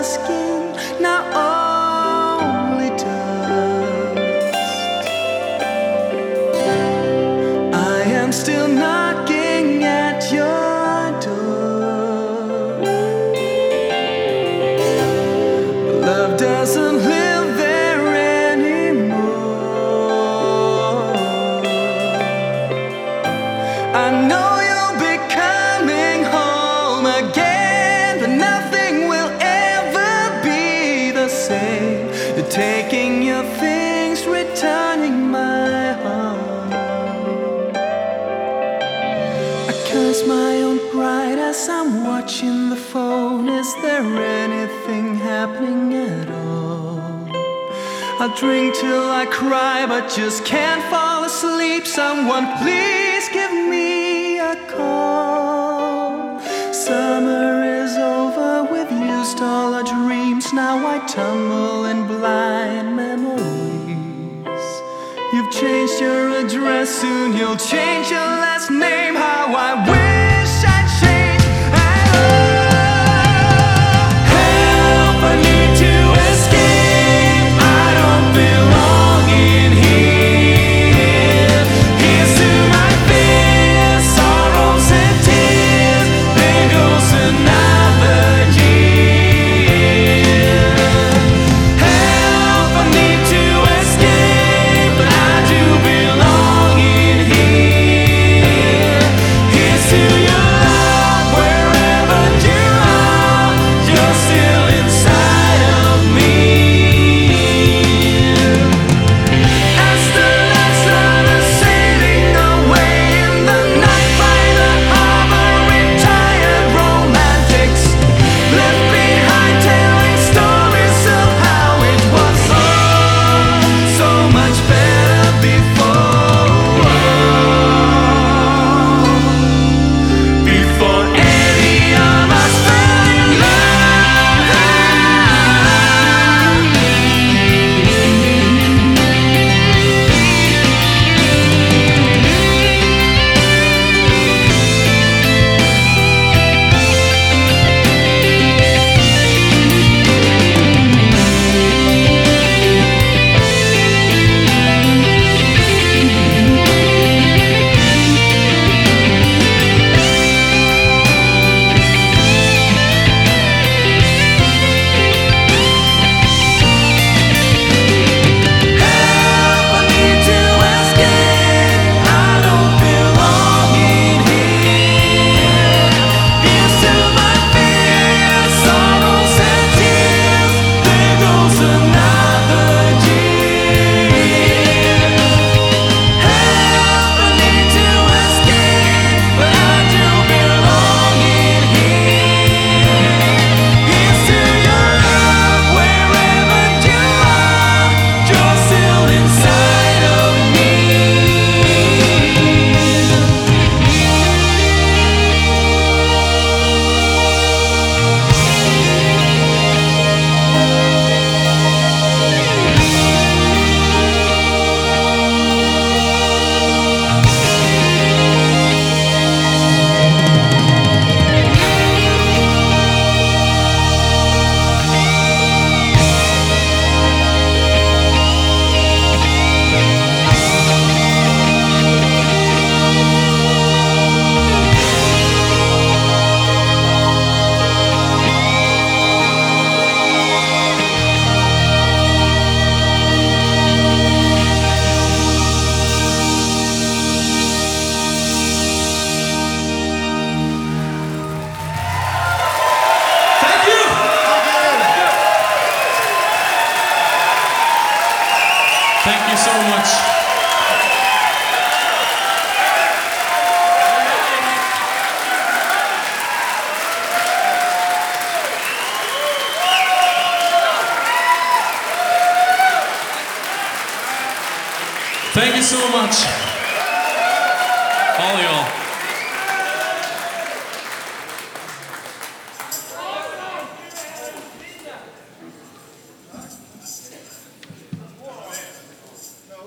skin, now only dust. I am still knocking at your door. Love doesn't live there anymore. I know you'll be coming home again, but nothing will ever be the same. You're taking your things, returning my heart. I curse my own pride as I'm watching the phone. Is there anything happening at all? I'll drink till I cry, but just can't fall asleep. Someone please give me a call. Summer is over, we've used all our dreams. Now I tumble in blind memories. You've changed your address, soon you'll change your last name. How I wish I'd change at all. Help, I need to escape. I don't belong in here. Here's to my fears, sorrows and tears. There goes another year. Help, I need to escape, but I do belong in here. Here's to your love, wherever you are, you're still inside of me. As the lights are sailing away in the night by the harbor, retired romantics left behind telling stories of how it was all so much better before. Before any of us fell in love. Help, I need to escape. I don't belong in here. Here's to my fears, sorrows and tears. There goes another year. Help, I need to escape, but I do belong in here. Here's to your love, wherever you are, you're still inside of me. Thank you. Thank you so much. Thank you so much, all y'all.